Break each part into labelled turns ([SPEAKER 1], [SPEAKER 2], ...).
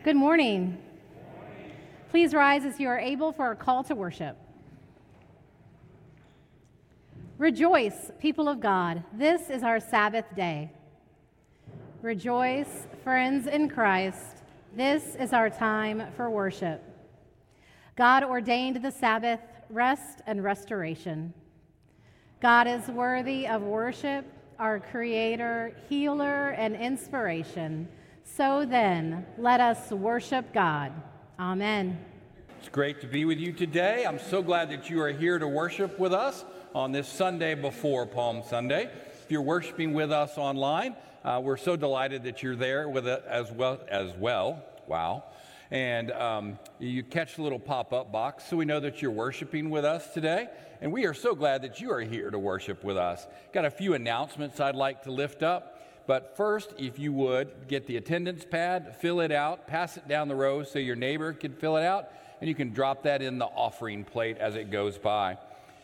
[SPEAKER 1] Good morning. Please rise as you are able for our call to worship. Rejoice, people of God. This is our Sabbath day. Rejoice, friends in Christ. This is our time for worship. God ordained the Sabbath, rest and restoration. God is worthy of worship, our Creator, healer, and inspiration. So then, let us worship God. Amen.
[SPEAKER 2] It's great to be with you today. I'm so glad that you are here to worship with us on this Sunday before Palm Sunday. If you're worshiping with us online, we're so delighted that you're there with it as well. Wow. And you catch the little pop-up box so we know that you're worshiping with us today. And we are so glad that you are here to worship with us. Got a few announcements I'd like to lift up. But first, if you would, get the attendance pad, fill it out, pass it down the row so your neighbor can fill it out, and you can drop that in the offering plate as it goes by.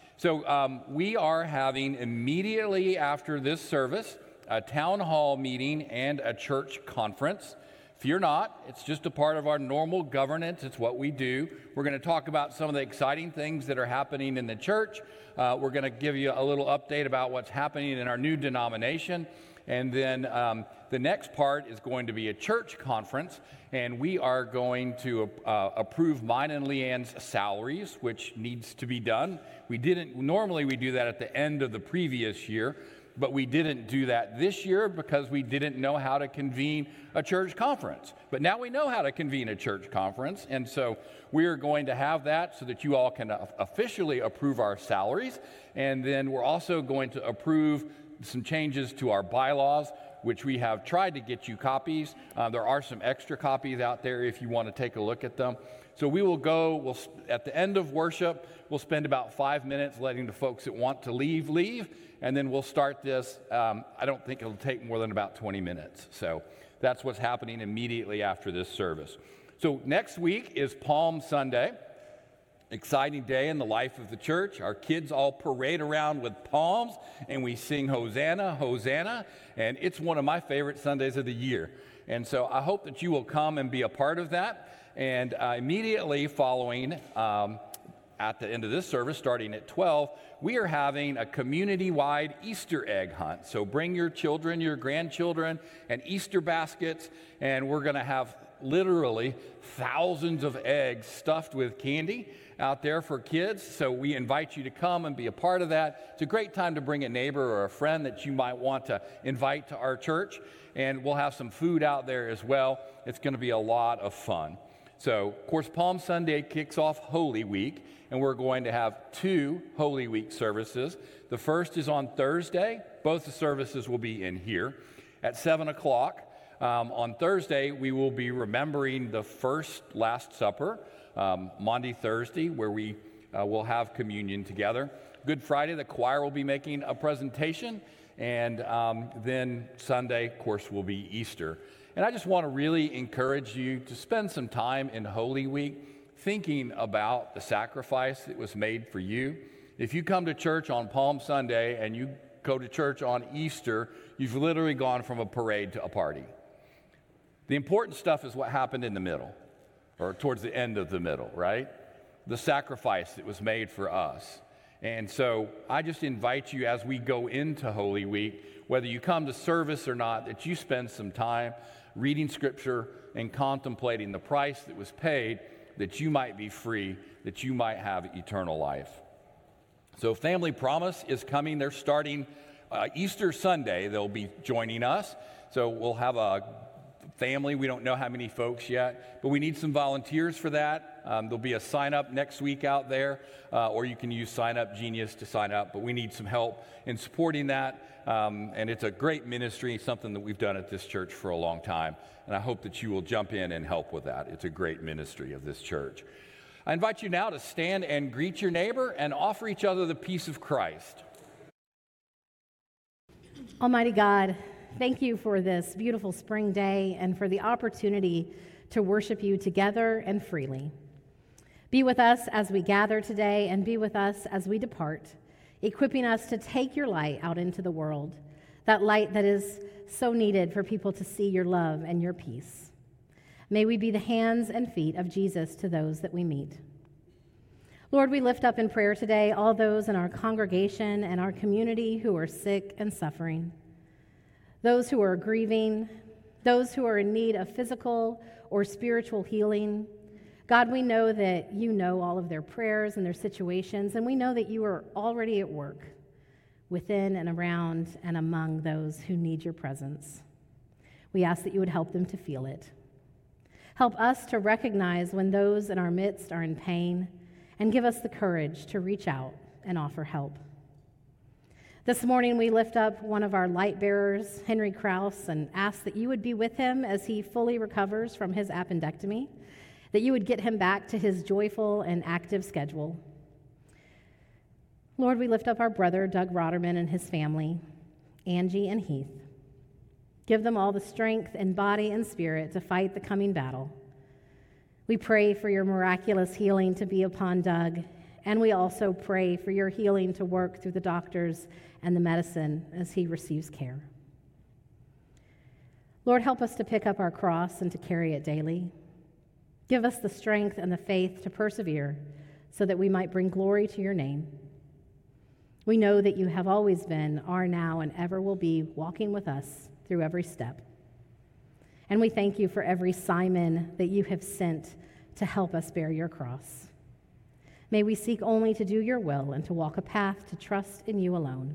[SPEAKER 2] So we are having immediately after this service a town hall meeting and a church conference. Fear not, it's just a part of our normal governance. It's what we do. We're going to talk about some of the exciting things that are happening in the church. We're going to give you a little update about what's happening in our new denomination. And then the next part is going to be a church conference, and we are going to approve mine and Leanne's salaries, which needs to be done. Normally we do that at the end of the previous year, but we didn't do that this year because we didn't know how to convene a church conference. But now we know how to convene a church conference, and so we are going to have that so that you all can officially approve our salaries. And then we're also going to approve some changes to our bylaws, which we have tried to get you copies. There are some extra copies out there if you want to take a look at them. So we'll at the end of worship, we'll spend about 5 minutes letting the folks that want to leave, and then we'll start this. I don't think it'll take more than about 20 minutes. So that's what's happening immediately after this service. So next week is Palm Sunday. Exciting day in the life of the church. Our kids all parade around with palms, and we sing Hosanna, Hosanna, and it's one of my favorite Sundays of the year. And so I hope that you will come and be a part of that. And immediately following, at the end of this service, starting at 12, we are having a community-wide Easter egg hunt. So bring your children, your grandchildren, and Easter baskets, and we're going to have literally thousands of eggs stuffed with candy out there for kids. So we invite you to come and be a part of that. It's a great time to bring a neighbor or a friend that you might want to invite to our church. And we'll have some food out there as well. It's going to be a lot of fun. So, of course, Palm Sunday kicks off Holy Week, and we're going to have 2 Holy Week services. The first is on Thursday. Both the services will be in here at 7 o'clock. On Thursday, we will be remembering the first Last Supper, Maundy Thursday, where we will have communion together. Good Friday, the choir will be making a presentation, and then Sunday, of course, will be Easter. And I just want to really encourage you to spend some time in Holy Week thinking about the sacrifice that was made for you. If you come to church on Palm Sunday and you go to church on Easter, you've literally gone from a parade to a party. The important stuff is what happened in the middle, or towards the end of the middle, right? The sacrifice that was made for us. And so I just invite you as we go into Holy Week, whether you come to service or not, that you spend some time reading Scripture and contemplating the price that was paid, that you might be free, that you might have eternal life. So Family Promise is coming. They're starting Easter Sunday. They'll be joining us. So we'll have a family. We don't know how many folks yet, but we need some volunteers for that. There'll be a sign up next week out there, or you can use Sign Up Genius to sign up, but we need some help in supporting that. And it's a great ministry, something that we've done at this church for a long time. And I hope that you will jump in and help with that. It's a great ministry of this church. I invite you now to stand and greet your neighbor and offer each other the peace of Christ.
[SPEAKER 1] Almighty God, thank you for this beautiful spring day and for the opportunity to worship you together and freely. Be with us as we gather today, and be with us as we depart, equipping us to take your light out into the world, that light that is so needed for people to see your love and your peace. May we be the hands and feet of Jesus to those that we meet. Lord, we lift up in prayer today all those in our congregation and our community who are sick and suffering, those who are grieving, those who are in need of physical or spiritual healing. God, we know that you know all of their prayers and their situations, and we know that you are already at work within and around and among those who need your presence. We ask that you would help them to feel it. Help us to recognize when those in our midst are in pain, and give us the courage to reach out and offer help. This morning we lift up one of our light bearers, Henry Krause, and ask that you would be with him as he fully recovers from his appendectomy, that you would get him back to his joyful and active schedule. Lord, we lift up our brother, Doug Rotterman, and his family, Angie and Heath. Give them all the strength in body and spirit to fight the coming battle. We pray for your miraculous healing to be upon Doug, and we also pray for your healing to work through the doctors and the medicine as he receives care. Lord, help us to pick up our cross and to carry it daily. Give us the strength and the faith to persevere so that we might bring glory to your name. We know that you have always been, are now, and ever will be walking with us through every step. And we thank you for every Simon that you have sent to help us bear your cross. May we seek only to do your will and to walk a path to trust in you alone.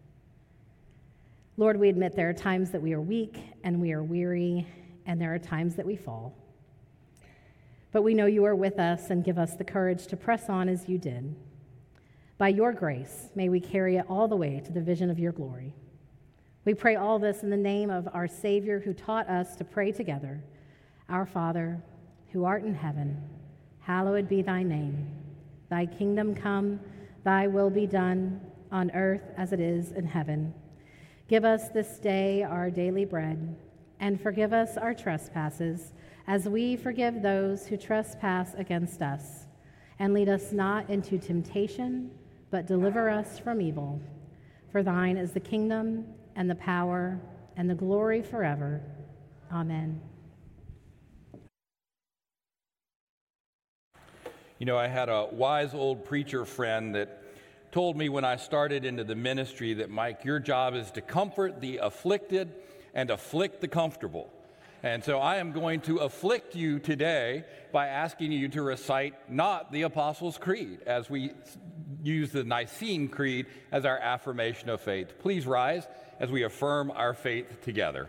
[SPEAKER 1] Lord, we admit there are times that we are weak and we are weary, and there are times that we fall. But we know you are with us and give us the courage to press on as you did. By your grace, may we carry it all the way to the vision of your glory. We pray all this in the name of our Savior who taught us to pray together. Our Father, who art in heaven, hallowed be thy name. Thy kingdom come, thy will be done, on earth as it is in heaven. Give us this day our daily bread, and forgive us our trespasses, as we forgive those who trespass against us. And lead us not into temptation, but deliver us from evil. For thine is the kingdom, and the power, and the glory forever. Amen.
[SPEAKER 2] You know, I had a wise old preacher friend that told me when I started into the ministry that, Mike, your job is to comfort the afflicted and afflict the comfortable. And so I am going to afflict you today by asking you to recite not the Apostles' Creed, as we use the Nicene Creed as our affirmation of faith. Please rise as we affirm our faith together.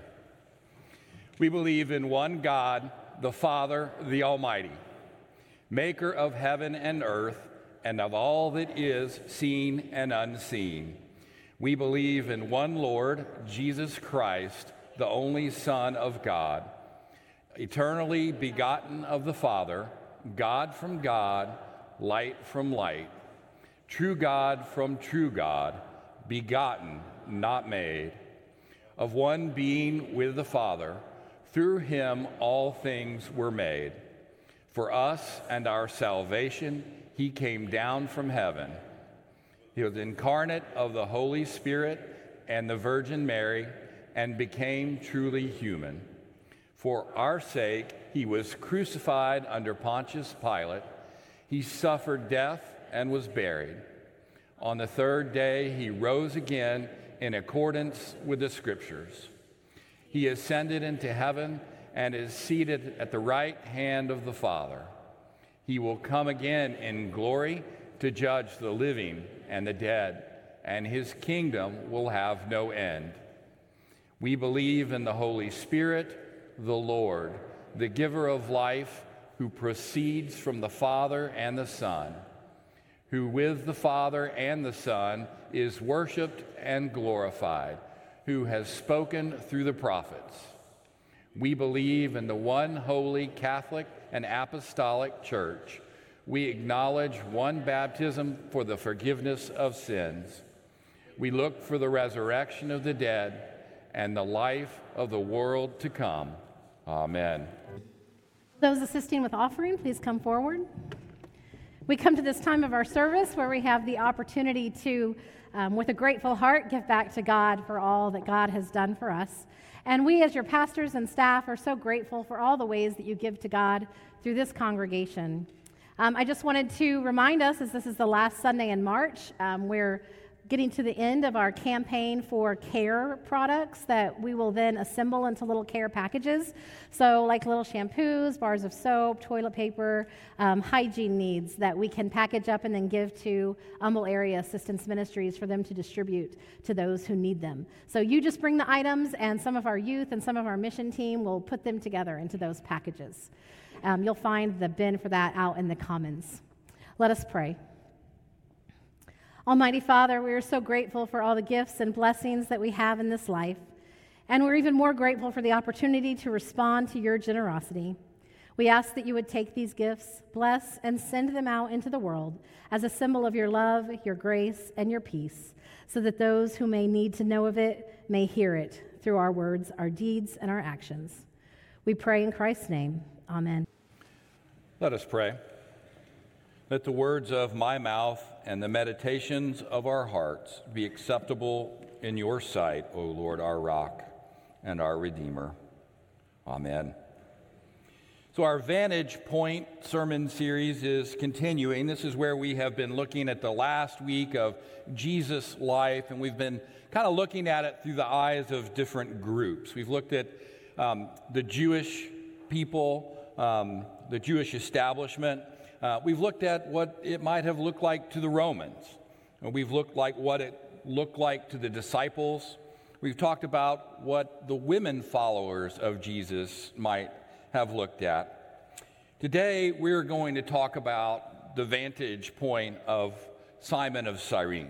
[SPEAKER 2] We believe in one God, the Father, the Almighty, maker of heaven and earth, and of all that is seen and unseen. We believe in one Lord, Jesus Christ, the only Son of God, eternally begotten of the Father, God from God, light from light, true God from true God, begotten, not made, of one being with the Father. Through him all things were made. For us and our salvation, he came down from heaven. He was incarnate of the Holy Spirit and the Virgin Mary, and became truly human. For our sake, he was crucified under Pontius Pilate. He suffered death and was buried. On the third day, he rose again in accordance with the Scriptures. He ascended into heaven and is seated at the right hand of the Father. He will come again in glory to judge the living and the dead, and his kingdom will have no end. We believe in the Holy Spirit, the Lord, the giver of life, who proceeds from the Father and the Son, who with the Father and the Son is worshiped and glorified, who has spoken through the prophets. We believe in the one holy Catholic and Apostolic Church. We acknowledge one baptism for the forgiveness of sins. We look for the resurrection of the dead and the life of the world to come. Amen.
[SPEAKER 1] Those assisting with offering, please come forward. We come to this time of our service where we have the opportunity to, with a grateful heart, give back to God for all that God has done for us. And we, as your pastors and staff, are so grateful for all the ways that you give to God through this congregation. I just wanted to remind us, as this is the last Sunday in March, we're getting to the end of our campaign for care products that we will then assemble into little care packages. So like little shampoos, bars of soap, toilet paper, hygiene needs that we can package up and then give to Humble Area Assistance Ministries for them to distribute to those who need them. So you just bring the items, and some of our youth and some of our mission team will put them together into those packages. You'll find the bin for that out in the Commons. Let us pray. Almighty Father, we are so grateful for all the gifts and blessings that we have in this life, and we're even more grateful for the opportunity to respond to your generosity. We ask that you would take these gifts, bless, and send them out into the world as a symbol of your love, your grace, and your peace, so that those who may need to know of it may hear it through our words, our deeds, and our actions. We pray in Christ's name. Amen.
[SPEAKER 2] Let us pray. Let the words of my mouth and the meditations of our hearts be acceptable in your sight, O Lord, our rock and our Redeemer. Amen. So our Vantage Point sermon series is continuing. This is where we have been looking at the last week of Jesus' life, and we've been kind of looking at it through the eyes of different groups. We've looked at the Jewish people, the Jewish establishment. We've looked at what it might have looked like to the Romans. We've looked like what it looked like to the disciples. We've talked about what the women followers of Jesus might have looked at. Today, we're going to talk about the vantage point of Simon of Cyrene.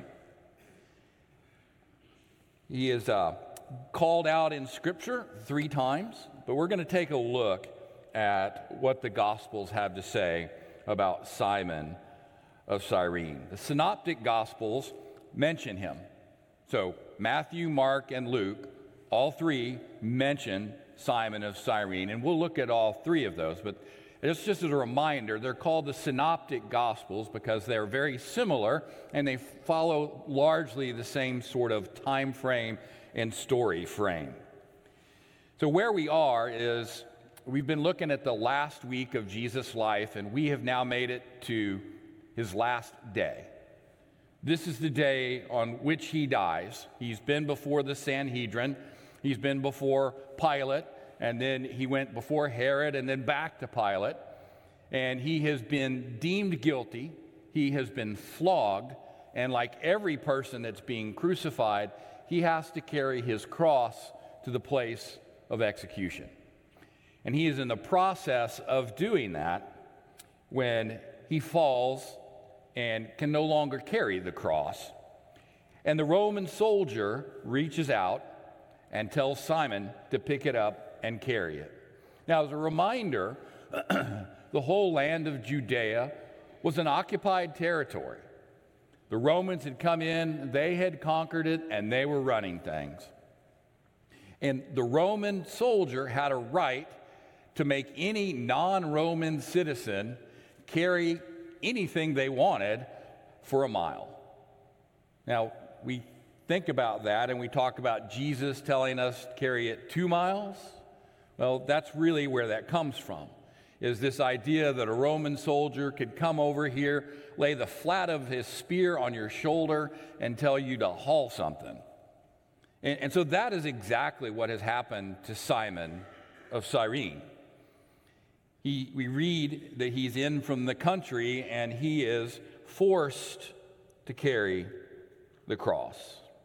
[SPEAKER 2] He is called out in Scripture 3 times, but we're going to take a look at what the Gospels have to say about Simon of Cyrene. The Synoptic Gospels mention him. So Matthew, Mark, and Luke, all 3 mention Simon of Cyrene, and we'll look at all 3 of those. But just as a reminder, they're called the Synoptic Gospels because they're very similar, and they follow largely the same sort of time frame and story frame. So where we are is we've been looking at the last week of Jesus' life, and we have now made it to his last day. This is the day on which he dies. He's been before the Sanhedrin. He's been before Pilate, and then he went before Herod, and then back to Pilate. And he has been deemed guilty. He has been flogged. And like every person that's being crucified, he has to carry his cross to the place of execution. And he is in the process of doing that when he falls and can no longer carry the cross. And the Roman soldier reaches out and tells Simon to pick it up and carry it. Now, as a reminder, the whole land of Judea was an occupied territory. The Romans had come in, they had conquered it, and they were running things. And the Roman soldier had a right to make any non-Roman citizen carry anything they wanted for a mile. Now, we think about that and we talk about Jesus telling us to carry it 2 miles. Well, that's really where that comes from, is this idea that a Roman soldier could come over here, lay the flat of his spear on your shoulder, and tell you to haul something. And so that is exactly what has happened to Simon of Cyrene. We read that he's in from the country and he is forced to carry the cross.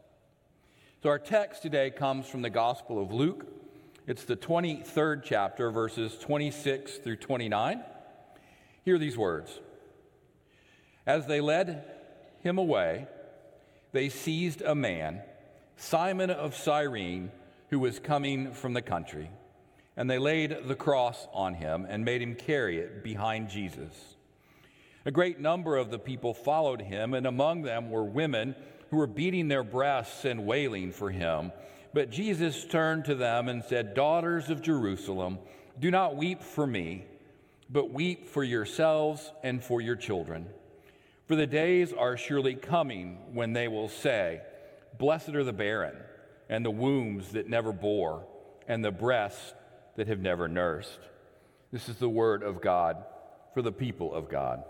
[SPEAKER 2] So our text today comes from the Gospel of Luke. It's the 23rd chapter, verses 26 through 29. Hear these words. As they led him away, they seized a man, Simon of Cyrene, who was coming from the country. And they laid the cross on him and made him carry it behind Jesus. A great number of the people followed him, and among them were women who were beating their breasts and wailing for him. But Jesus turned to them and said, "Daughters of Jerusalem, do not weep for me, but weep for yourselves and for your children. For the days are surely coming when they will say, 'Blessed are the barren and the wombs that never bore, and the breasts that have never nursed. This is the word of God for the people of God.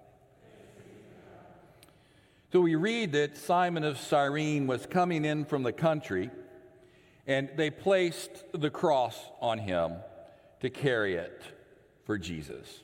[SPEAKER 2] So we read that Simon of Cyrene was coming in from the country, and they placed the cross on him to carry it for Jesus.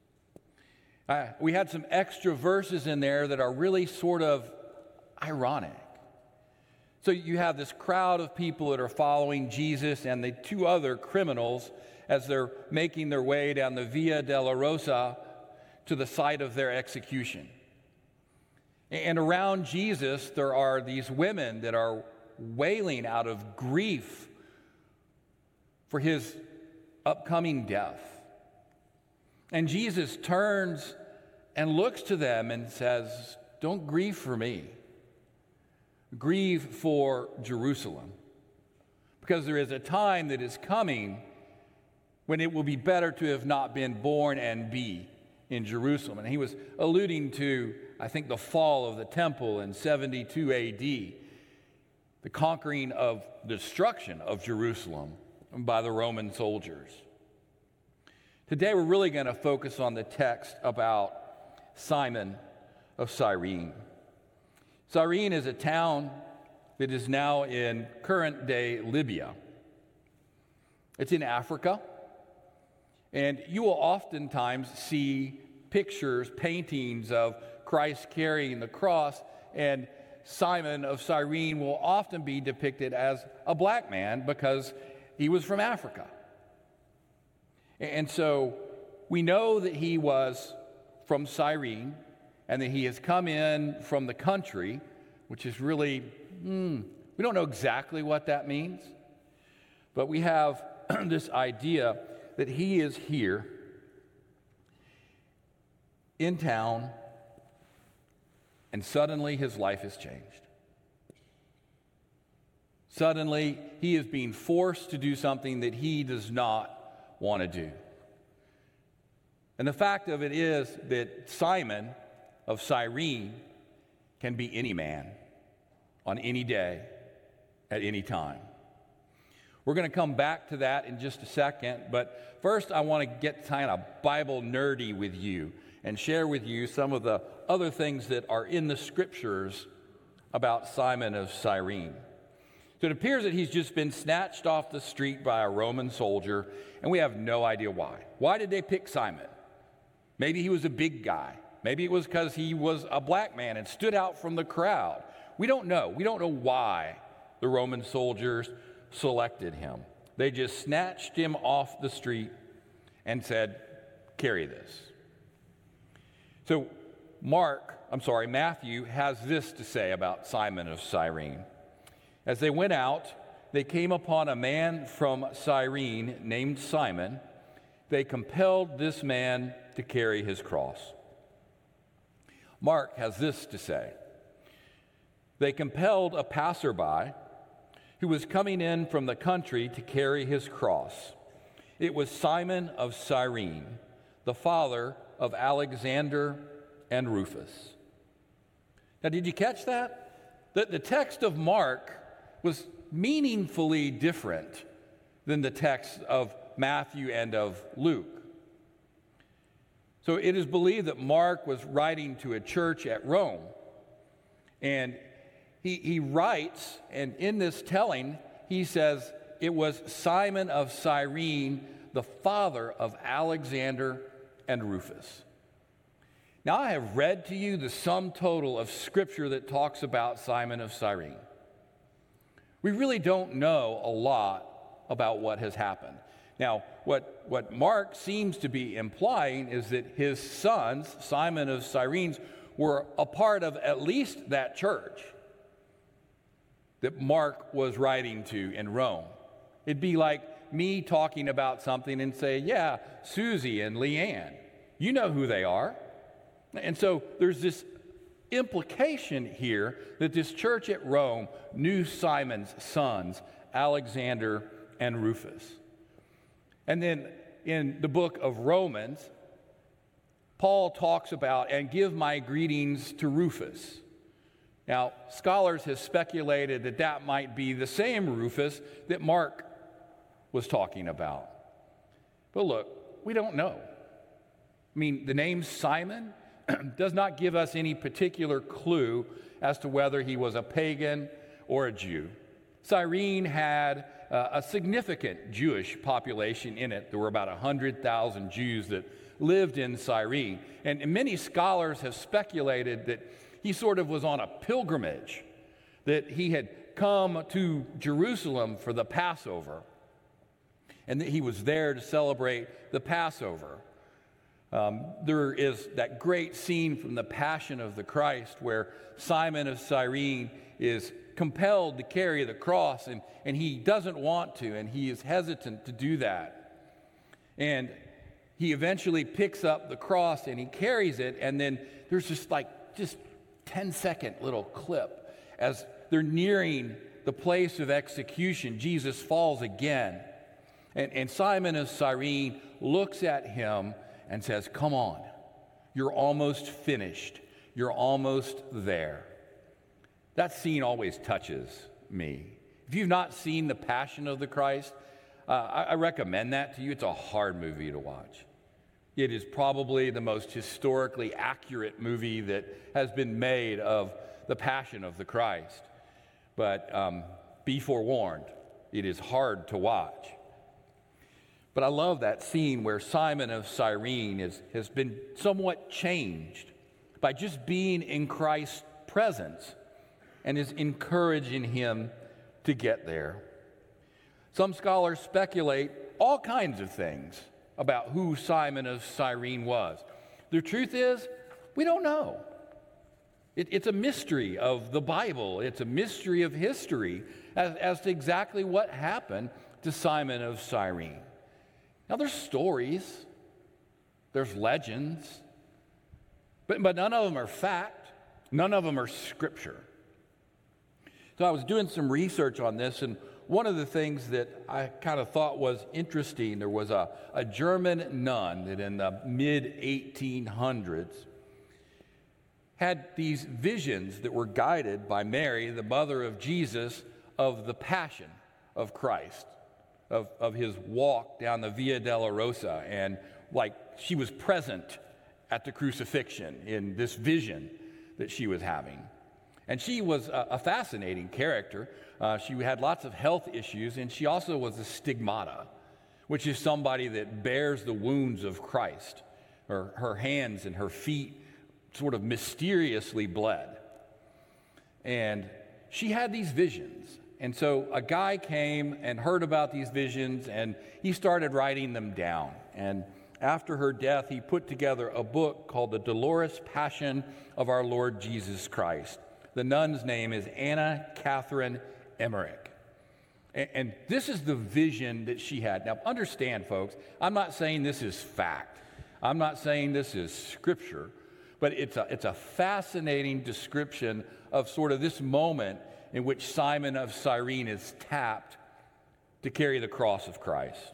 [SPEAKER 2] We had some extra verses in there that are really sort of ironic. So you have this crowd of people that are following Jesus and the two other criminals as they're making their way down the Via Dolorosa to the site of their execution. And around Jesus, there are these women that are wailing out of grief for his upcoming death. And Jesus turns and looks to them and says, "Don't grieve for me. Grieve for Jerusalem. Because there is a time that is coming when it will be better to have not been born and be in Jerusalem." And he was alluding to, I think, the fall of the temple in 72 AD, the conquering of the destruction of Jerusalem by the Roman soldiers. Today we're really going to focus on the text about Simon of Cyrene. Cyrene is a town that is now in current-day Libya. It's in Africa, and you will oftentimes see pictures, paintings of Christ carrying the cross, and Simon of Cyrene will often be depicted as a black man because he was from Africa. And so we know that he was from Cyrene and that he has come in from the country, which is really, we don't know exactly what that means, but we have this idea that he is here in town and suddenly his life has changed. Suddenly he is being forced to do something that he does not want to do. And the fact of it is that Simon of Cyrene can be any man on any day at any time. We're going to come back to that in just a second, but first I want to get kind of Bible nerdy with you and share with you some of the other things that are in the scriptures about Simon of Cyrene. So it appears that he's just been snatched off the street by a Roman soldier, and we have no idea why. Why did they pick Simon? Maybe he was a big guy. Maybe it was because he was a black man and stood out from the crowd. We don't know. We don't know why the Roman soldiers selected him. They just snatched him off the street and said, "Carry this." So Matthew has this to say about Simon of Cyrene. As they went out, they came upon a man from Cyrene named Simon. They compelled this man to carry his cross. Mark has this to say. They compelled a passerby who was coming in from the country to carry his cross. It was Simon of Cyrene, the father of Alexander and Rufus. Now, did you catch that? The text of Mark was meaningfully different than the text of Matthew and of Luke. So it is believed that Mark was writing to a church at Rome. And he writes, and in this telling, he says, it was Simon of Cyrene, the father of Alexander and Rufus. Now, I have read to you the sum total of scripture that talks about Simon of Cyrene. We really don't know a lot about what has happened. Now, what Mark seems to be implying is that his sons, Simon of Cyrene, were a part of at least that church that Mark was writing to in Rome. It'd be like me talking about something and say, yeah, Susie and Leanne, you know who they are. And so there's this implication here that this church at Rome knew Simon's sons, Alexander and Rufus. And then in the book of Romans, Paul talks about, and give my greetings to Rufus. Now, scholars have speculated that that might be the same Rufus that Mark was talking about. But look, we don't know. I mean, the name Simon does not give us any particular clue as to whether he was a pagan or a Jew. Cyrene had a significant Jewish population in it. There were about 100,000 Jews that lived in Cyrene. And many scholars have speculated that he sort of was on a pilgrimage, that he had come to Jerusalem for the Passover, and that he was there to celebrate the Passover. There is that great scene from the Passion of the Christ where Simon of Cyrene is compelled to carry the cross, and he doesn't want to, and he is hesitant to do that. And he eventually picks up the cross and he carries it, and then there's just 10-second little clip as they're nearing the place of execution. Jesus falls again, and Simon of Cyrene looks at him and says, "Come on, you're almost finished. You're almost there." That scene always touches me. If you've not seen The Passion of the Christ, I recommend that to you. It's a hard movie to watch. It is probably the most historically accurate movie that has been made of the Passion of the Christ. But be forewarned, it is hard to watch. But I love that scene where Simon of Cyrene has been somewhat changed by just being in Christ's presence and is encouraging him to get there. Some scholars speculate all kinds of things about who Simon of Cyrene was. The truth is, we don't know. It's a mystery of the Bible. It's a mystery of history as to exactly what happened to Simon of Cyrene. Now, there's stories, there's legends, but none of them are fact. None of them are scripture. So I was doing some research on this, and one of the things that I kind of thought was interesting, there was a German nun that in the mid-1800s had these visions that were guided by Mary, the mother of Jesus, of the Passion of Christ, of his walk down the Via Dolorosa, and like she was present at the crucifixion in this vision that she was having. And she was a fascinating character. She had lots of health issues, and she also was a stigmata, which is somebody that bears the wounds of Christ. Her hands and her feet sort of mysteriously bled. And she had these visions. And so a guy came and heard about these visions, and he started writing them down. And after her death, he put together a book called The Dolorous Passion of Our Lord Jesus Christ. The nun's name is Anna Catherine Emmerich. And this is the vision that she had. Now, understand, folks, I'm not saying this is fact. I'm not saying this is scripture, but it's a fascinating description of sort of this moment in which Simon of Cyrene is tapped to carry the cross of Christ.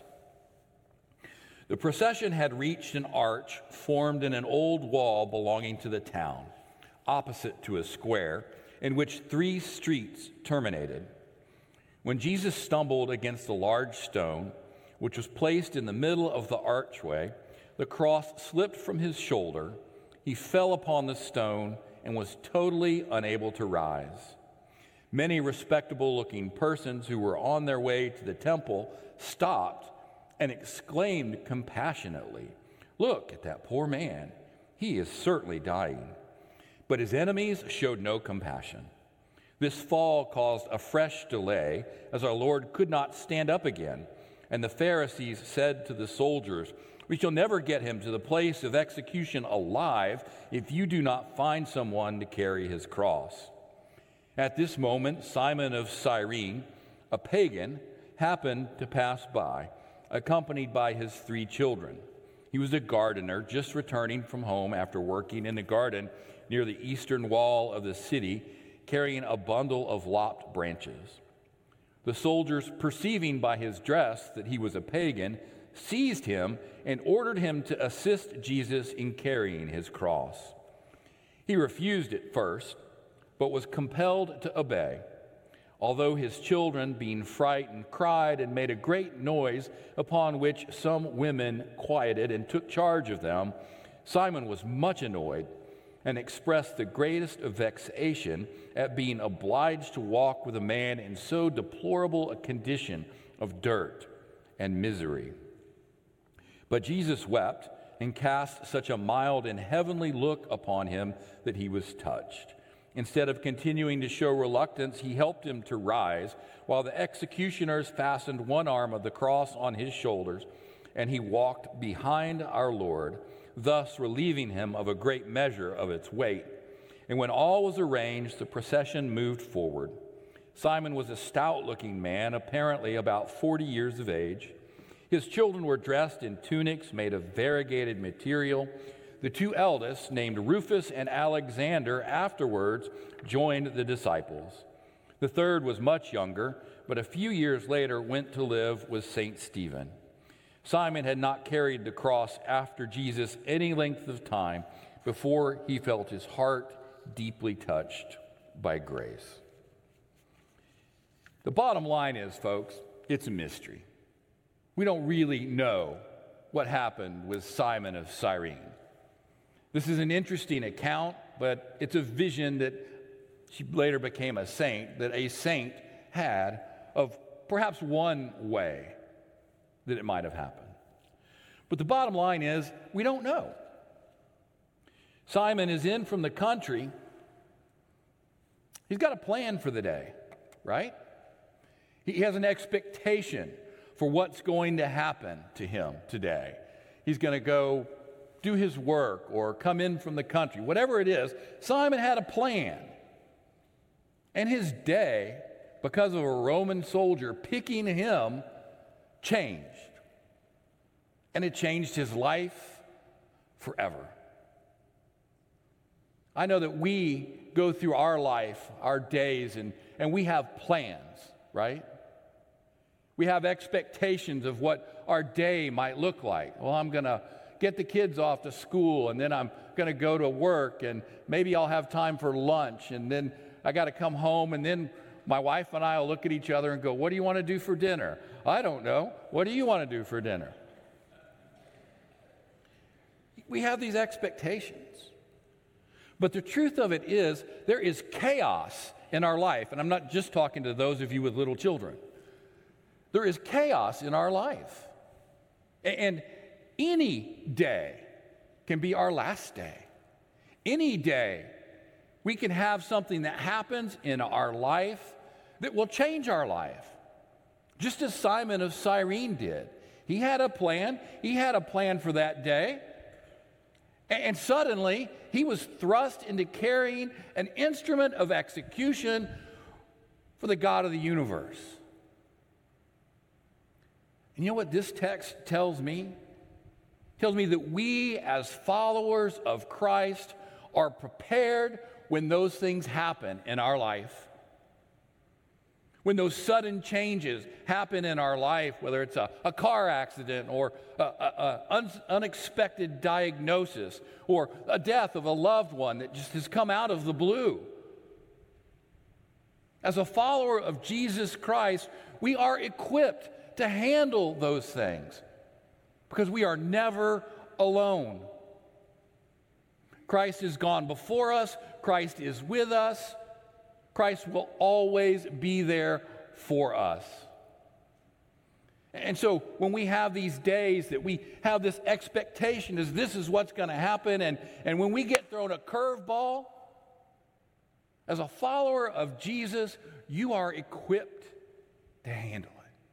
[SPEAKER 2] The procession had reached an arch formed in an old wall belonging to the town, opposite to a square, in which 3 streets terminated. When Jesus stumbled against a large stone, which was placed in the middle of the archway, the cross slipped from his shoulder. He fell upon the stone and was totally unable to rise. Many respectable-looking persons who were on their way to the temple stopped and exclaimed compassionately, "Look at that poor man. He is certainly dying." But his enemies showed no compassion. This fall caused a fresh delay, as our Lord could not stand up again. And the Pharisees said to the soldiers, "We shall never get him to the place of execution alive if you do not find someone to carry his cross." At this moment, Simon of Cyrene, a pagan, happened to pass by, accompanied by his 3 children. He was a gardener just returning from home after working in the garden near the eastern wall of the city, carrying a bundle of lopped branches. The soldiers, perceiving by his dress that he was a pagan, seized him and ordered him to assist Jesus in carrying his cross. He refused at first, but was compelled to obey. although his children, being frightened, cried and made a great noise, upon which some women quieted and took charge of them, Simon was much annoyed and expressed the greatest vexation at being obliged to walk with a man in so deplorable a condition of dirt and misery. But Jesus wept and cast such a mild and heavenly look upon him that he was touched. Instead of continuing to show reluctance, he helped him to rise, while the executioners fastened one arm of the cross on his shoulders, and he walked behind our Lord, thus relieving him of a great measure of its weight. And when all was arranged, the procession moved forward. Simon was a stout-looking man, apparently about 40 years of age. His children were dressed in tunics made of variegated material. The two eldest, named Rufus and Alexander, afterwards joined the disciples. The third was much younger, but a few years later went to live with St. Stephen. Simon had not carried the cross after Jesus any length of time before he felt his heart deeply touched by grace. The bottom line is, folks, it's a mystery. We don't really know what happened with Simon of Cyrene. This is an interesting account, but it's a vision that she later became a saint, that a saint had of perhaps one way that it might have happened. But the bottom line is, we don't know. Simon is in from the country. He's got a plan for the day, right? He has an expectation for what's going to happen to him today. He's going to go do his work or come in from the country. Whatever it is, Simon had a plan. And his day, because of a Roman soldier picking him, changed. And it changed his life forever. I know that we go through our life, our days, and we have plans, right? We have expectations of what our day might look like. Well, I'm going to get the kids off to school, and then I'm going to go to work, and maybe I'll have time for lunch, and then I got to come home, and then my wife and I will look at each other and go, what do you want to do for dinner? I don't know. What do you want to do for dinner? We have these expectations. But the truth of it is, there is chaos in our life, and I'm not just talking to those of you with little children. There is chaos in our life. And any day can be our last day. Any day we can have something that happens in our life that will change our life. Just as Simon of Cyrene did. He had a plan. He had a plan for that day. And suddenly he was thrust into carrying an instrument of execution for the God of the universe. And you know what this text tells me? It tells me that we as followers of Christ are prepared when those things happen in our life. When those sudden changes happen in our life, whether it's a car accident or an unexpected diagnosis or a death of a loved one that just has come out of the blue. As a follower of Jesus Christ, we are equipped to handle those things because we are never alone. Christ has gone before us. Christ is with us. Christ will always be there for us. And so when we have these days that we have this expectation as this is what's going to happen, and when we get thrown a curveball, as a follower of Jesus, you are equipped to handle it.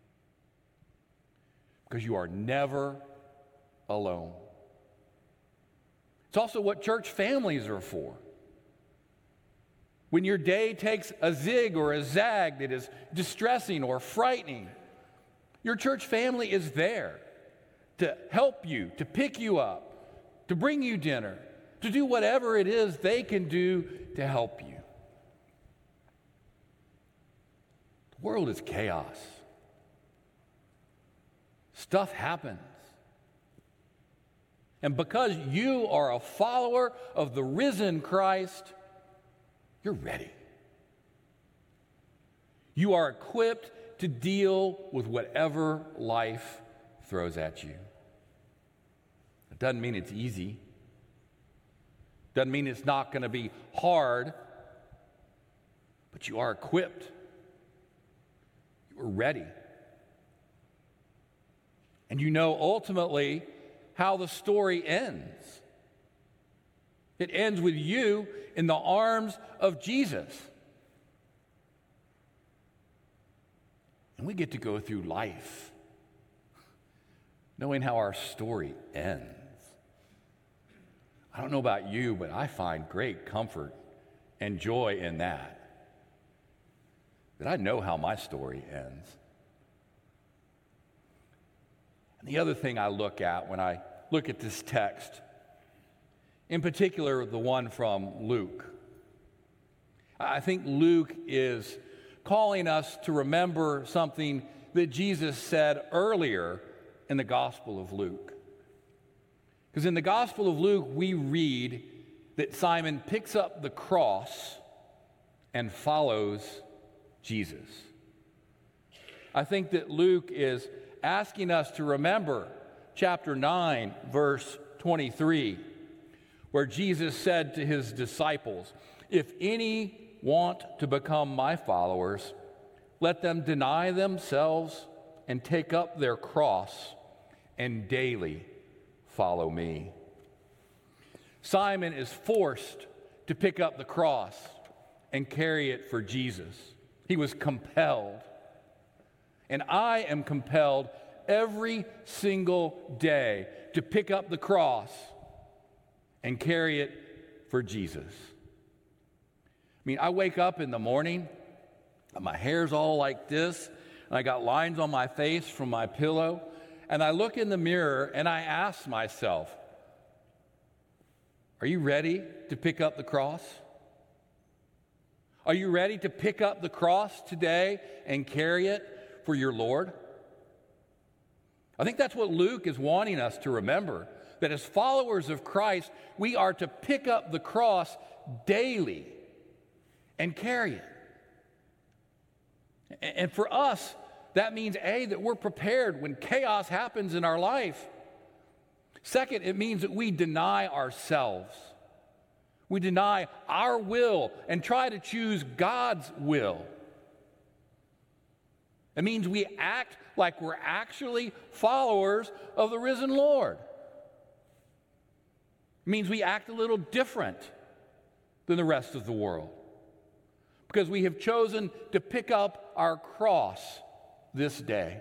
[SPEAKER 2] Because you are never alone. It's also what church families are for. When your day takes a zig or a zag that is distressing or frightening, your church family is there to help you, to pick you up, to bring you dinner, to do whatever it is they can do to help you. The world is chaos. Stuff happens. And because you are a follower of the risen Christ, you're ready. You are equipped to deal with whatever life throws at you. It doesn't mean it's easy. Doesn't mean it's not going to be hard, but you are equipped. You are ready. And you know ultimately how the story ends. It ends with you in the arms of Jesus. And we get to go through life knowing how our story ends. I don't know about you, but I find great comfort and joy in that I know how my story ends. And the other thing I look at when I look at this text, in particular the one from Luke, I think Luke is calling us to remember something that Jesus said earlier in the Gospel of Luke. Because in the Gospel of Luke, we read that Simon picks up the cross and follows Jesus. I think that Luke is asking us to remember chapter 9, verse 23, where Jesus said to his disciples, "If any want to become my followers, let them deny themselves and take up their cross and daily follow me." Simon is forced to pick up the cross and carry it for Jesus. He was compelled. And I am compelled every single day to pick up the cross and carry it for Jesus. I mean, I wake up in the morning, and my hair's all like this, and I got lines on my face from my pillow, and I look in the mirror and I ask myself, are you ready to pick up the cross? Are you ready to pick up the cross today and carry it for your Lord? I think that's what Luke is wanting us to remember, that as followers of Christ, we are to pick up the cross daily and carry it. And for us, that means, A, that we're prepared when chaos happens in our life. Second, it means that we deny ourselves. We deny our will and try to choose God's will. It means we act like we're actually followers of the risen Lord. It means we act a little different than the rest of the world because we have chosen to pick up our cross this day.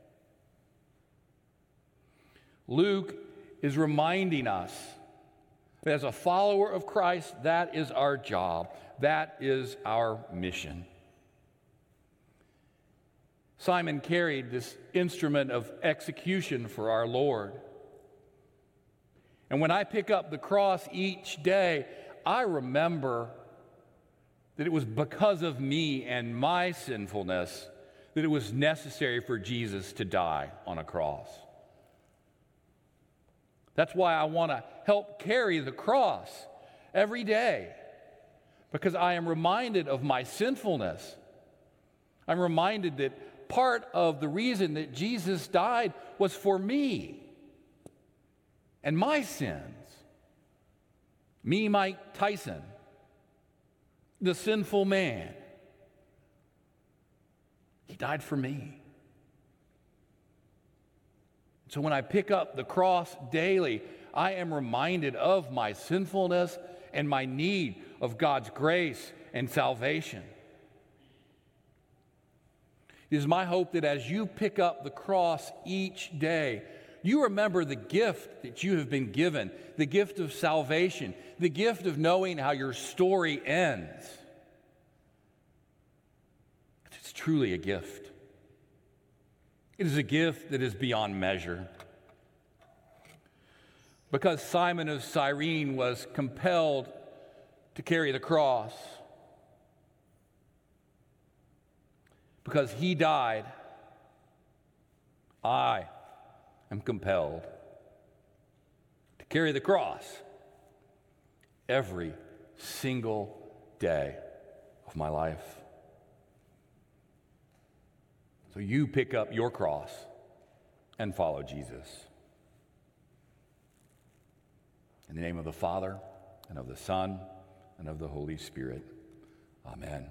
[SPEAKER 2] Luke is reminding us that as a follower of Christ, that is our job. That is our mission. Simon carried this instrument of execution for our Lord. And when I pick up the cross each day, I remember that it was because of me and my sinfulness that it was necessary for Jesus to die on a cross. That's why I want to help carry the cross every day, because I am reminded of my sinfulness. I'm reminded that part of the reason that Jesus died was for me and my sins. Me, Mike Tyson, the sinful man. He died for me. So when I pick up the cross daily, I am reminded of my sinfulness and my need of God's grace and salvation. It is my hope that as you pick up the cross each day, you remember the gift that you have been given, the gift of salvation, the gift of knowing how your story ends. It's truly a gift. It is a gift that is beyond measure. Because Simon of Cyrene was compelled to carry the cross, because he died, I am compelled to carry the cross every single day of my life. So you pick up your cross and follow Jesus. In the name of the Father, and of the Son, and of the Holy Spirit. Amen.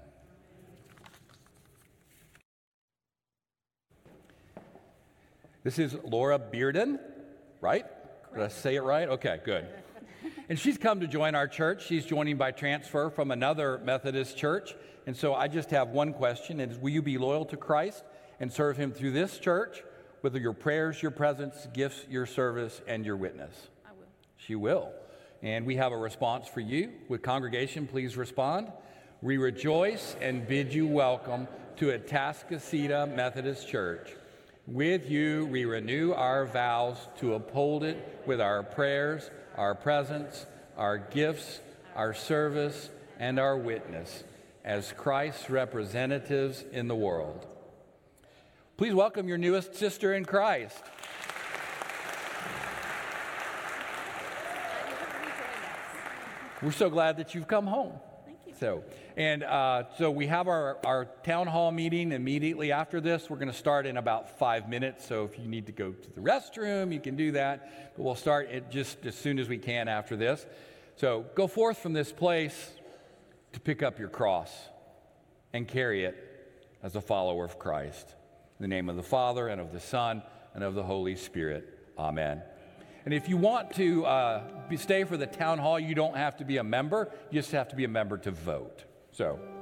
[SPEAKER 2] This is Laura Bearden, right? Did I say it right? Okay, good. And she's come to join our church. She's joining by transfer from another Methodist church. And so I just have one question. Is will you be loyal to Christ and serve him through this church with your prayers, your presence, gifts, your service, and your witness?
[SPEAKER 3] I will.
[SPEAKER 2] She will. And we have a response for you. Would congregation please respond? We rejoice and bid you welcome to Atascocita Methodist Church. With you, we renew our vows to uphold it with our prayers, our presence, our gifts, our service, and our witness as Christ's representatives in the world. Please welcome your newest sister in Christ. We're so glad that you've come home.
[SPEAKER 3] Thank you.
[SPEAKER 2] So we have our town hall meeting immediately after this. We're going to start in about 5 minutes. So if you need to go to the restroom, you can do that. But we'll start it just as soon as we can after this. So go forth from this place to pick up your cross and carry it as a follower of Christ. In the name of the Father, and of the Son, and of the Holy Spirit. Amen. And if you want to stay for the town hall, you don't have to be a member. You just have to be a member to vote. So